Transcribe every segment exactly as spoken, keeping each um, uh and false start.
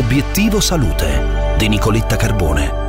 Obiettivo Salute di Nicoletta Carbone.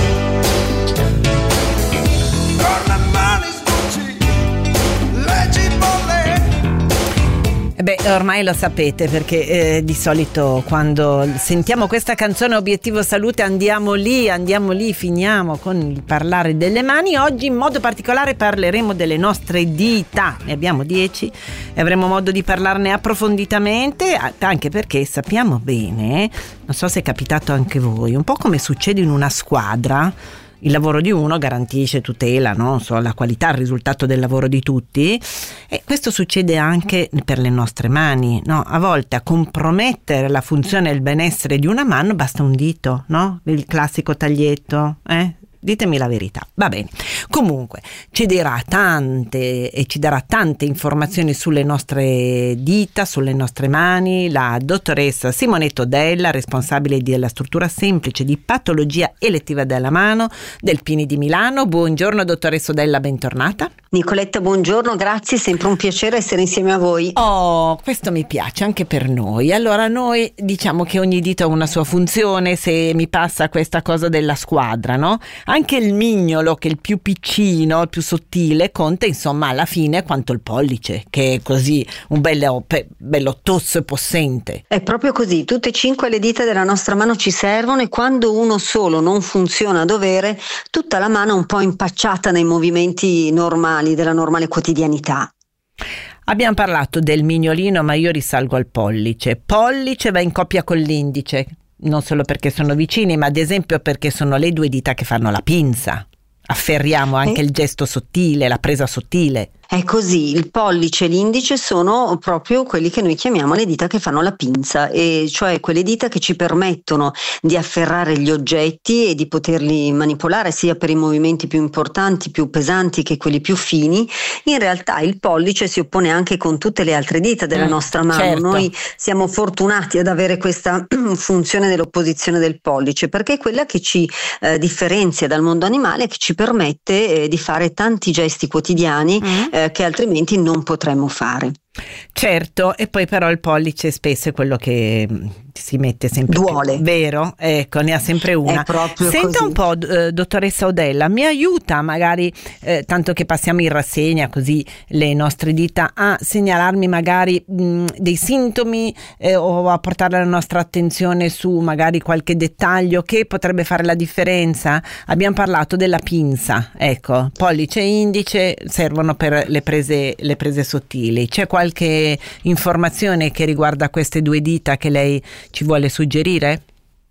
Beh, ormai lo sapete, perché eh, di solito quando sentiamo questa canzone Obiettivo Salute andiamo lì, andiamo lì, finiamo con il parlare delle mani. Oggi in modo particolare parleremo delle nostre dita, ne abbiamo dieci e avremo modo di parlarne approfonditamente, anche perché sappiamo bene, non so se è capitato anche voi, un po' come succede in una squadra. Il lavoro di uno garantisce, tutela, no? So, la qualità, il risultato del lavoro di tutti, e questo succede anche per le nostre mani, no? A volte a compromettere la funzione e il benessere di una mano basta un dito, no? Il classico taglietto, eh? Ditemi la verità. Va bene. Comunque ci dirà tante e ci darà tante informazioni sulle nostre dita, sulle nostre mani, la dottoressa Simonetta Odella, responsabile della struttura semplice di patologia elettiva della mano del Pini di Milano. Buongiorno dottoressa Odella, bentornata. Nicoletta, buongiorno, grazie, sempre un piacere essere insieme a voi. Oh, questo mi piace anche per noi. Allora, noi diciamo che ogni dito ha una sua funzione, se mi passa questa cosa della squadra, no? Anche il mignolo, che è il più piccino, il più sottile, conta insomma alla fine quanto il pollice, che è così un bello, bello tosso e possente. È proprio così, tutte e cinque le dita della nostra mano ci servono, e quando uno solo non funziona a dovere, tutta la mano è un po' impacciata nei movimenti normali della normale quotidianità. Abbiamo parlato del mignolino, ma io risalgo al pollice. Pollice va in coppia con l'indice, non solo perché sono vicini, ma ad esempio perché sono le due dita che fanno la pinza. Afferriamo anche eh? il gesto sottile, la presa sottile. È così, il pollice e l'indice sono proprio quelli che noi chiamiamo le dita che fanno la pinza, e cioè quelle dita che ci permettono di afferrare gli oggetti e di poterli manipolare sia per i movimenti più importanti, più pesanti, che quelli più fini. In realtà il pollice si oppone anche con tutte le altre dita della mm, nostra mano. Certo. Noi siamo fortunati ad avere questa funzione dell'opposizione del pollice, perché è quella che ci eh, differenzia dal mondo animale, che ci permette eh, di fare tanti gesti quotidiani mm. eh, che altrimenti non potremmo fare. Certo, e poi però il pollice spesso è quello che si mette sempre duole, più, vero? Ecco, ne ha sempre una. È proprio Senta così. Un po', eh, dottoressa Odella, mi aiuta magari, eh, tanto che passiamo in rassegna così le nostre dita, a segnalarmi magari mh, dei sintomi eh, o a portare la nostra attenzione su magari qualche dettaglio che potrebbe fare la differenza? Abbiamo parlato della pinza, ecco, pollice e indice servono per le prese, le prese sottili. C'è qualche informazione che riguarda queste due dita che lei ci vuole suggerire?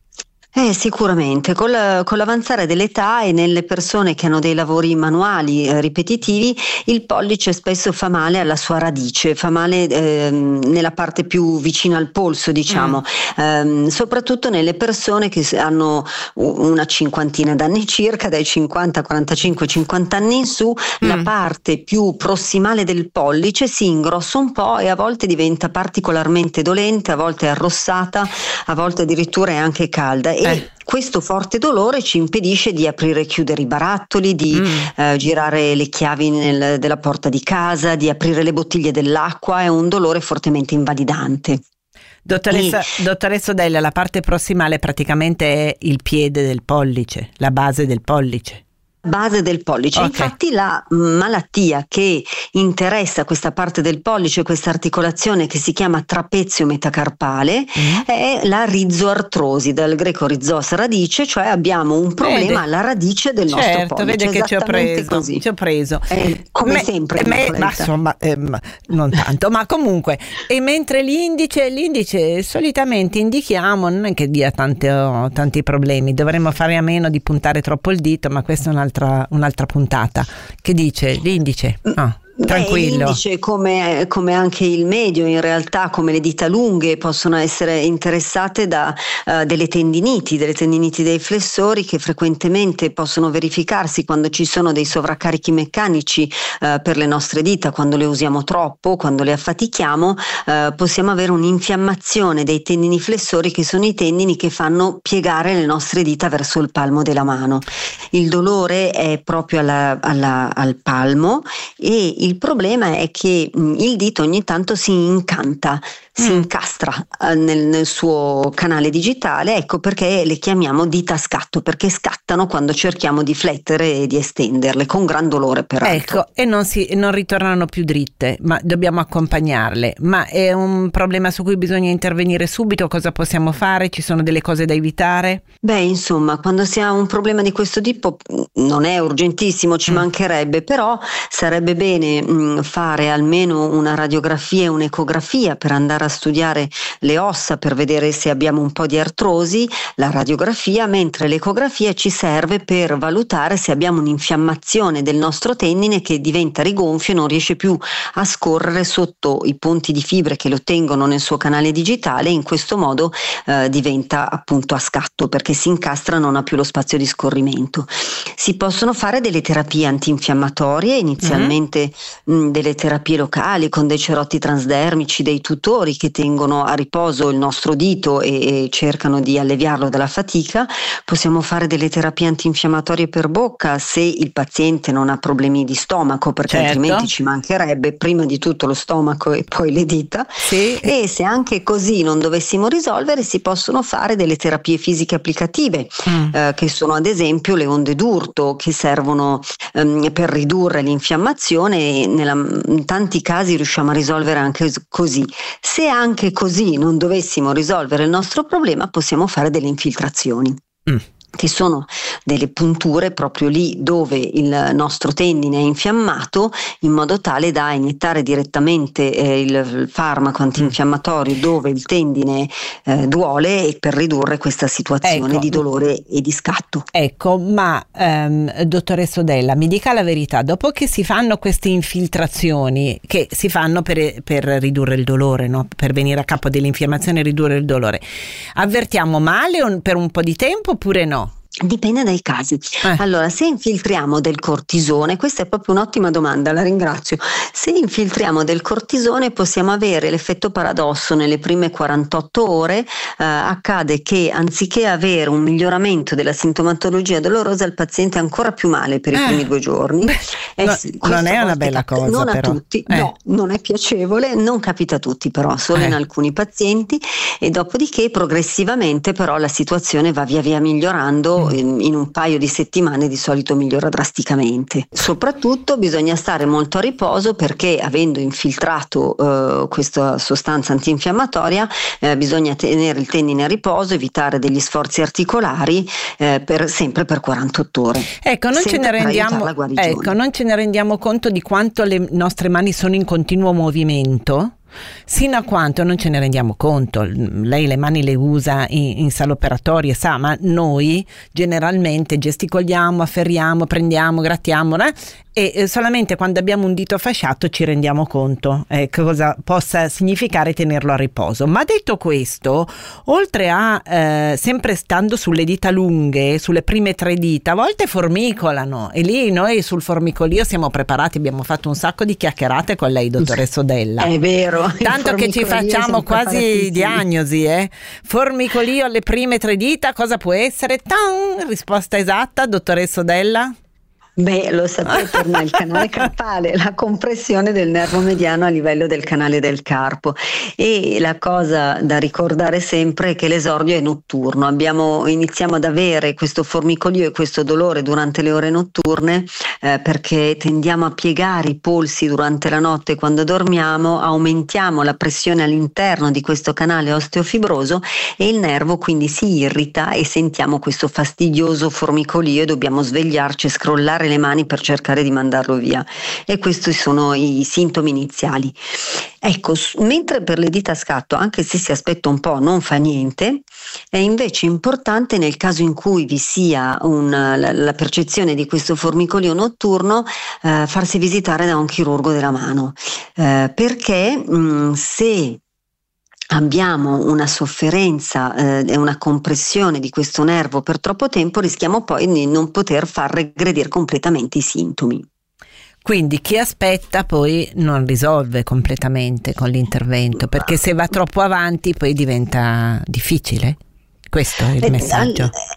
Eh, sicuramente, con, la, con l'avanzare dell'età e nelle persone che hanno dei lavori manuali eh, ripetitivi, il pollice spesso fa male alla sua radice, fa male eh, nella parte più vicina al polso, diciamo, mm. eh, soprattutto nelle persone che hanno una cinquantina d'anni circa, dai cinquanta, quarantacinque, cinquanta anni in su, mm. la parte più prossimale del pollice si ingrossa un po' e a volte diventa particolarmente dolente, a volte è arrossata, a volte addirittura è anche calda. E eh. questo forte dolore ci impedisce di aprire e chiudere i barattoli, di mm. eh, girare le chiavi nel, della porta di casa, di aprire le bottiglie dell'acqua. È un dolore fortemente invalidante. Dottoressa, e... dottoressa Odella, la parte prossimale praticamente è il piede del pollice, la base del pollice. Base del pollice. Okay. Infatti la malattia che interessa questa parte del pollice, questa articolazione che si chiama trapezio metacarpale, mm. è la rizoartrosi, dal greco rizos radice, cioè abbiamo un problema vede. alla radice del certo, nostro pollice. Vede che ci ho preso, così. ci ho preso. Eh, come me, sempre. Me, ma insomma, eh, non tanto, ma comunque. E mentre l'indice, l'indice solitamente indichiamo, non è che dia tante, oh, tanti problemi, dovremmo fare a meno di puntare troppo il dito, ma questa è un'altra un'altra puntata. Che dice l'indice? No. Tranquillo. Beh, l'indice, come, come anche il medio, in realtà, come le dita lunghe, possono essere interessate da uh, delle tendiniti, delle tendiniti dei flessori, che frequentemente possono verificarsi quando ci sono dei sovraccarichi meccanici uh, per le nostre dita, quando le usiamo troppo, quando le affatichiamo, uh, possiamo avere un'infiammazione dei tendini flessori, che sono i tendini che fanno piegare le nostre dita verso il palmo della mano. Il dolore è proprio alla, alla, al palmo, e il problema è che mh, il dito ogni tanto si incanta, si incastra eh, nel, nel suo canale digitale. Ecco perché le chiamiamo dita a scatto, perché scattano quando cerchiamo di flettere e di estenderle, con gran dolore peraltro. Ecco, e non, si, non ritornano più dritte, ma dobbiamo accompagnarle. Ma è un problema su cui bisogna intervenire subito? Cosa possiamo fare? Ci sono delle cose da evitare? Beh, insomma, quando si ha un problema di questo tipo non è urgentissimo, ci mm. mancherebbe, però sarebbe bene mh, fare almeno una radiografia e un'ecografia per andare a studiare le ossa, per vedere se abbiamo un po' di artrosi, la radiografia, mentre l'ecografia ci serve per valutare se abbiamo un'infiammazione del nostro tendine che diventa rigonfio e non riesce più a scorrere sotto i ponti di fibre che lo tengono nel suo canale digitale, e in questo modo eh, diventa appunto a scatto, perché si incastra, non ha più lo spazio di scorrimento. Si possono fare delle terapie antinfiammatorie, inizialmente mm-hmm. mh, delle terapie locali con dei cerotti transdermici, dei tutori che tengono a riposo il nostro dito e, e cercano di alleviarlo dalla fatica. Possiamo fare delle terapie antinfiammatorie per bocca se il paziente non ha problemi di stomaco, perché certo. altrimenti ci mancherebbe prima di tutto lo stomaco e poi le dita. Sì. E se anche così non dovessimo risolvere, si possono fare delle terapie fisiche applicative, mm. eh, che sono ad esempio le onde d'urto, che servono ehm, per ridurre l'infiammazione, e nella, in tanti casi riusciamo a risolvere anche così. Se anche così non dovessimo risolvere il nostro problema, possiamo fare delle infiltrazioni. Mm. che sono delle punture proprio lì dove il nostro tendine è infiammato, in modo tale da iniettare direttamente eh, il farmaco antinfiammatorio dove il tendine eh, duole, e per ridurre questa situazione ecco. di dolore e di scatto. Ecco, ma ehm, dottoressa Odella, mi dica la verità, dopo che si fanno queste infiltrazioni, che si fanno per, per ridurre il dolore, no? Per venire a capo dell'infiammazione e ridurre il dolore, avvertiamo male un, per un po' di tempo oppure no? Dipende dai casi. Eh. Allora, se infiltriamo del cortisone, questa è proprio un'ottima domanda, la ringrazio. Se infiltriamo del cortisone possiamo avere l'effetto paradosso: nelle prime quarantotto ore eh, accade che anziché avere un miglioramento della sintomatologia dolorosa, il paziente ha ancora più male per i eh. primi due giorni. Eh no, sì, non è una bella cosa, non però. a tutti, eh. no, non è piacevole, non capita a tutti, però solo eh. in alcuni pazienti, e dopodiché progressivamente però la situazione va via via migliorando. In un paio di settimane di solito migliora drasticamente. Soprattutto bisogna stare molto a riposo, perché avendo infiltrato eh, questa sostanza antinfiammatoria eh, bisogna tenere il tendine a riposo, evitare degli sforzi articolari eh, per, sempre per quarantotto ore. Ecco, non ce ne rendiamo, ecco, non ce ne rendiamo conto di quanto le nostre mani sono in continuo movimento. Sino a quanto non ce ne rendiamo conto. Lei le mani le usa in, in sala operatoria, sa, ma noi generalmente gesticoliamo, afferriamo, prendiamo, grattiamo, eh? e solamente quando abbiamo un dito fasciato ci rendiamo conto eh, cosa possa significare tenerlo a riposo. Ma detto questo, oltre a eh, sempre stando sulle dita lunghe, sulle prime tre dita, a volte formicolano, e lì noi sul formicolio siamo preparati, abbiamo fatto un sacco di chiacchierate con lei, dottoressa Odella. È vero. Tanto che ci facciamo quasi diagnosi, eh? Formicolio alle prime tre dita, cosa può essere? Tan! Risposta esatta, dottoressa Odella? Beh, lo sapete, ormai il canale carpale, la compressione del nervo mediano a livello del canale del carpo, e la cosa da ricordare sempre è che l'esordio è notturno. Abbiamo, iniziamo ad avere questo formicolio e questo dolore durante le ore notturne eh, perché tendiamo a piegare i polsi durante la notte quando dormiamo, aumentiamo la pressione all'interno di questo canale osteofibroso e il nervo quindi si irrita e sentiamo questo fastidioso formicolio e dobbiamo svegliarci e scrollare le mani per cercare di mandarlo via, e questi sono i sintomi iniziali. Ecco, mentre per le dita a scatto, anche se si aspetta un po', non fa niente, è invece importante, nel caso in cui vi sia una, la, la percezione di questo formicolio notturno, eh, farsi visitare da un chirurgo della mano, eh, perché mh, se abbiamo una sofferenza e eh, una compressione di questo nervo per troppo tempo, rischiamo poi di non poter far regredire completamente i sintomi. Quindi chi aspetta poi non risolve completamente con l'intervento, perché se va troppo avanti poi diventa difficile. Questo è il messaggio. È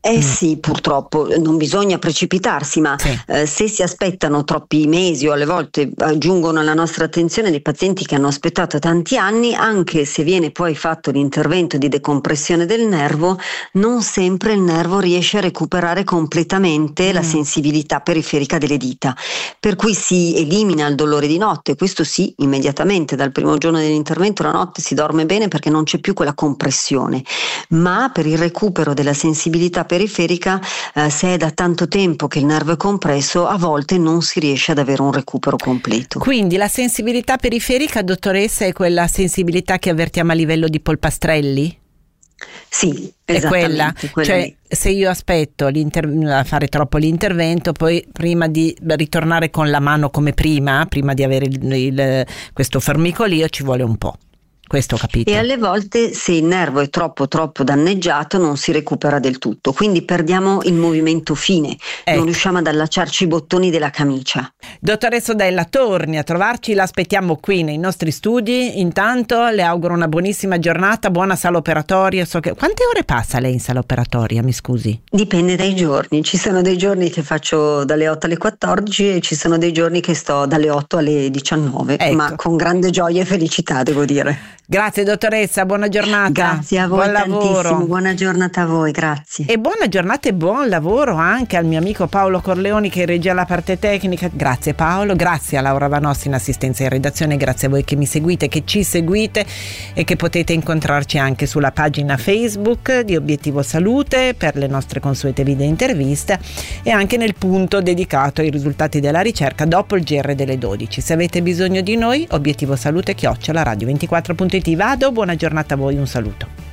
Eh mm. sì, purtroppo non bisogna precipitarsi, ma sì. eh, se si aspettano troppi mesi o alle volte aggiungono alla nostra attenzione dei pazienti che hanno aspettato tanti anni, anche se viene poi fatto l'intervento di decompressione del nervo, non sempre il nervo riesce a recuperare completamente mm. la sensibilità periferica delle dita, per cui si elimina il dolore di notte, questo sì, immediatamente dal primo giorno dell'intervento la notte si dorme bene perché non c'è più quella compressione, ma per il recupero della sensibilità periferica, eh, se è da tanto tempo che il nervo è compresso, a volte non si riesce ad avere un recupero completo. Quindi la sensibilità periferica, dottoressa, è quella sensibilità che avvertiamo a livello di polpastrelli? Sì, è quella, quella cioè lì. Se io aspetto a fare troppo l'intervento, poi prima di ritornare con la mano come prima, prima di avere il, il, questo formicolio, ci vuole un po'. Questo ho capito. E alle volte se il nervo è troppo troppo danneggiato non si recupera del tutto, quindi perdiamo il movimento fine, ecco. Non riusciamo ad allacciarci i bottoni della camicia. Dottoressa Odella, torni a trovarci, l'aspettiamo qui nei nostri studi. Intanto le auguro una buonissima giornata, buona sala operatoria. So che... Quante ore passa lei in sala operatoria, mi scusi? Dipende dai giorni, ci sono dei giorni che faccio dalle otto alle quattordici e ci sono dei giorni che sto dalle otto alle diciannove, ecco. Ma con grande gioia e felicità, devo dire. Grazie dottoressa, buona giornata. Grazie a voi, buon tantissimo, lavoro. Buona giornata a voi, grazie. E buona giornata e buon lavoro anche al mio amico Paolo Corleoni che regia la parte tecnica. Grazie Paolo, grazie a Laura Vanossi in assistenza in redazione, grazie a voi che mi seguite, che ci seguite e che potete incontrarci anche sulla pagina Facebook di Obiettivo Salute per le nostre consuete video interviste e anche nel punto dedicato ai risultati della ricerca dopo il G R delle dodici. Se avete bisogno di noi, Obiettivo Salute chiocciola radio ventiquattro punto it. Vado, buona giornata a voi, un saluto.